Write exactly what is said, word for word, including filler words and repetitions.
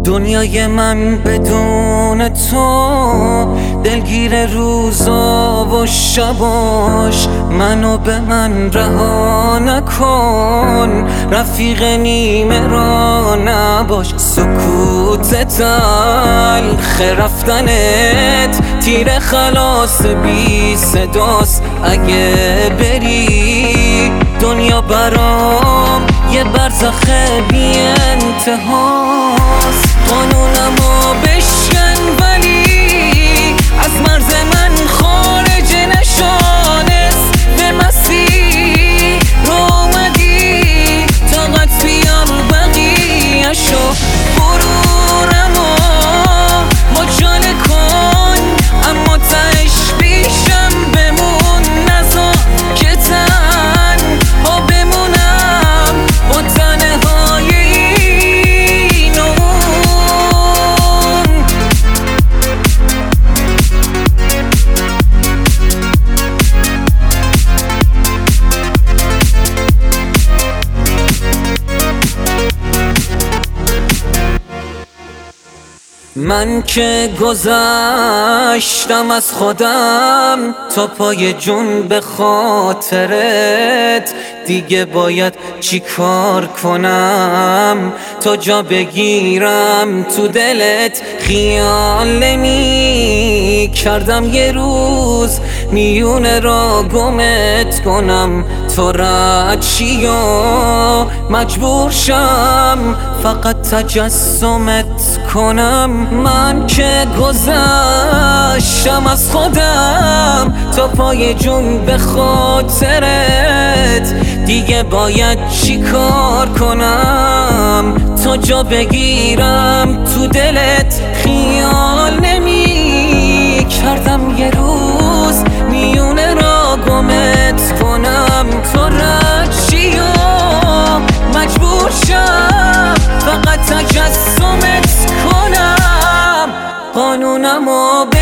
دنیای من بدون تو دلگیر روزا و شباش، منو به من رها نکن، رفیق نیمه را نباش. سکوت تلخ رفتنت تیر خلاص بی صداست، اگه بری دنیا برام یه برزخ بی انتهاست. قانونمو بشکن ولی از مرز من خارج نشانست، به مسیر رو اومدی طاقت بیار بقیه‌شو، غرورمو مجاله کن اما تهش پیشم بمون، نذار که تنها بمونم با تنهای این و اون. من که گذشتم از خودم تا پای جون به خاطرت، دیگه باید چی کار کنم تا جا بگیرم تو دلت؟ خیال نمی کردم یه روز میونه را گمت کنم، تو رد چی و مجبور شم فقط تجسمت کنم. من که گذشتم از خودم تا پای جون به خاطرت، دیگه باید چی کار کنم تا جا بگیرم تو دلت؟ خیال نمی کردم یه روز میونه را گمت کنم، تو رد چی و مجبور شم فقط تجسمت کنم. قانونمو